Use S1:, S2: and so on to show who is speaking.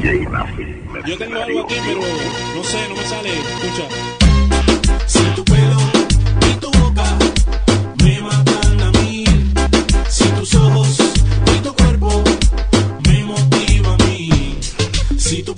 S1: DJ Rafi.
S2: Yo tengo algo aquí, pero no sé, no me sale. Escucha.
S3: Si tu pelo y tu boca me matan a mí, si tus ojos y tu cuerpo me motivan a mí, si tu